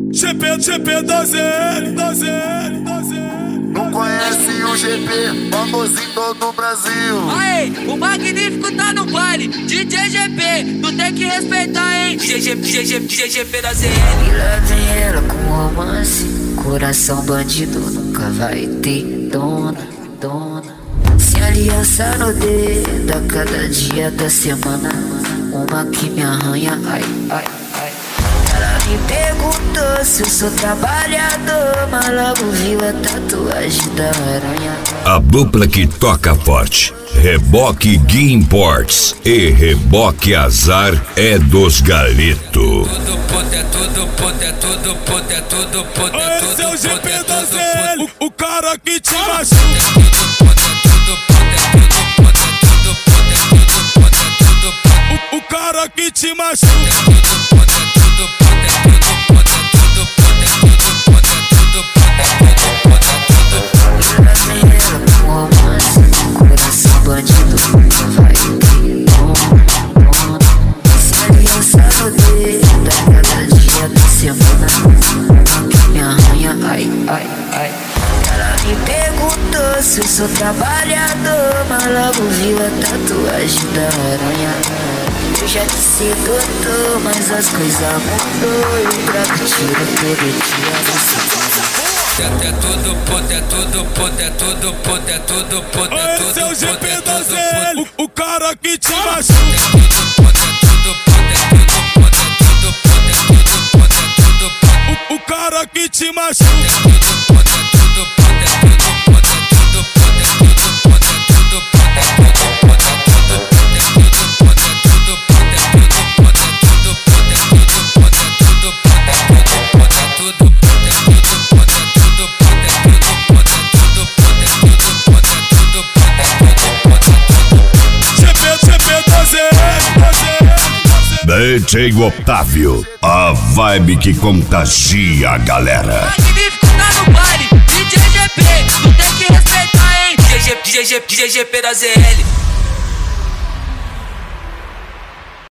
GP da ZL. Não conhece o GP, famoso em todo o Brasil. Aê, o magnífico tá no baile, DJ GP, tu tem que respeitar, hein? GP da ZL. E lá vem ela com romance, coração bandido nunca vai ter dona. Se aliança no dedo a cada dia da semana, uma que me arranha, ai. Ela me perguntou se eu sou trabalhador, mas logo viu a tatuagem da aranha. A dupla que toca forte, Reboque Gui Imports e Reboque Azar é dos Galito. Esse é o GP da ZL, o cara que te machuca. O cara que te machuca. Coração bandido nunca vai ter dona. Se aliança no dedo a cada dia da semana, uma que me arranha, ai. Ela me perguntou se eu sou trabalhador, mas logo viu a tatuagem da aranha. Eu já disse doutor, mas as coisas mudou. E pra que tira todo dia Esse é o GP da ZL, o cara que te machuca. O cara que te machuca. DJ Otávio, a vibe que contagia a galera. Magnífico tá no baile, DJ GP, tu tem que respeitar, hein? GP da ZL.